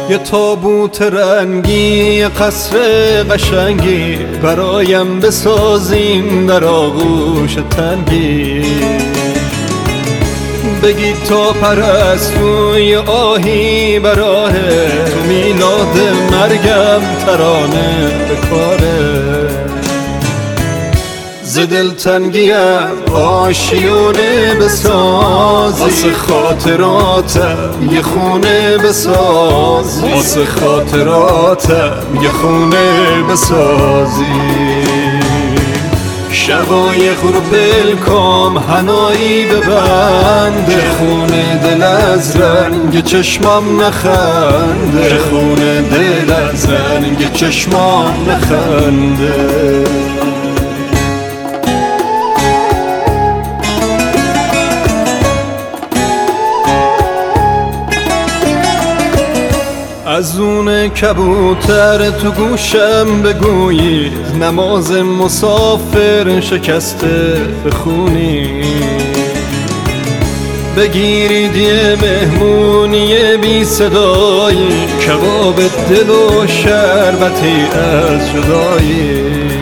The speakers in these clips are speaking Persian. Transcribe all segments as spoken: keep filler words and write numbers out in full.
یه تابوت رنگی، یه قصر قشنگی برایم بسازیم در آغوش تنگی. بگید تا پرستوی آهی براهه، تو میلاد مرگم ترانه به کاره. ز دلتنگیم آشیونه بسازی، واسه خاطراتم یه خونه بسازی، واسه خاطراتم یه خونه بسازی. شقایق رو بلکام هنایی ببنده، خونه دل از رنگ چشمام نخنده، خونه دل از رنگ چشمام نخنده. از اون کبوتر تو گوشم بگویید، نماز مسافر شکسته بخونی. بگیرید یه مهمونی بی صدایی، کباب دل و شربتی از جدایی.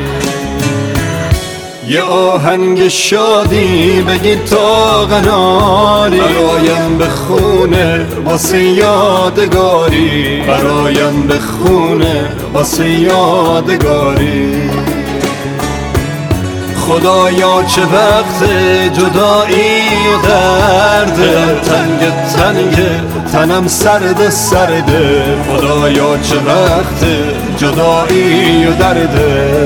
یه آهنگ شادی بگید تا قناری، برایم بخونه واسه یادگاری، برایم بخونه واسه یادگاری. خدایا چه وقت جدایی و درده، تنگ تنگ تنم سرد سرده. خدایا چه وقت جدایی و درده.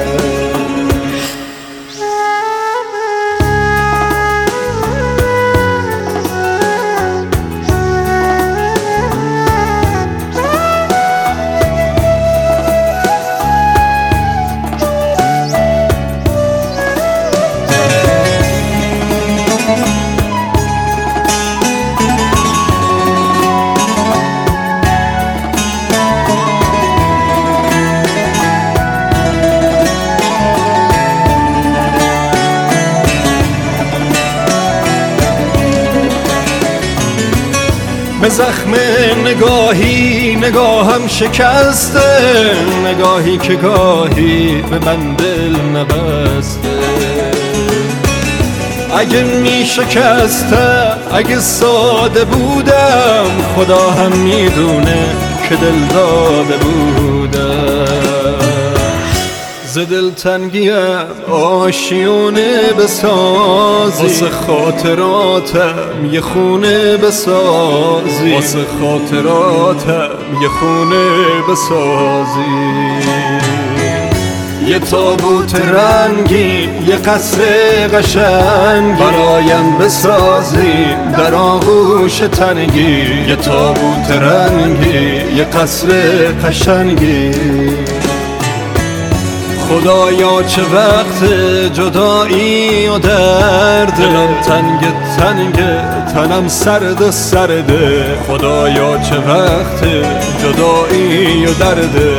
به زخم نگاهی نگاهم شکسته، نگاهی که گاهی به من دل نبسته. اگه می شکستم، اگه ساده بودم، خدا هم میدونه که دل داده بودم. ز دلتنگیم آشیونه بسازی، واسه خاطراتم یه خونه بسازی، واسه خاطراتم یه خونه بسازی. یه تابوت رنگی، یه قصر قشنگی برایم بسازی در آغوش تنگی. یه تابوت رنگی، یه قصر قشنگی. خدایا چه وقت جدایی و درد، دلم تنگ تنگ تنم سرد سرده. خدایا چه وقت جدایی و درده.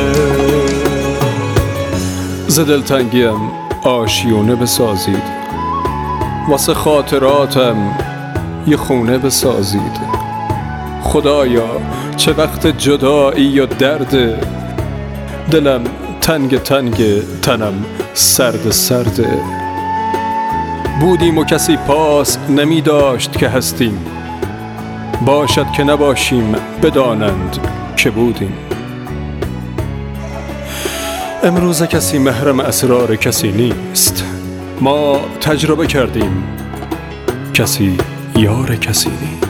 ز دلتنگیم آشیونه بسازید، واسه خاطراتم یه خونه بسازید. خدایا چه وقت جدایی و درد، دلم تنگ تنگ تنم سرد سرده. بودیم و کسی پاس نمی داشت که هستیم، باشد که نباشیم بدانند که بودیم. امروز کسی محرم اسرار کسی نیست، ما تجربه کردیم کسی یار کسی نیست.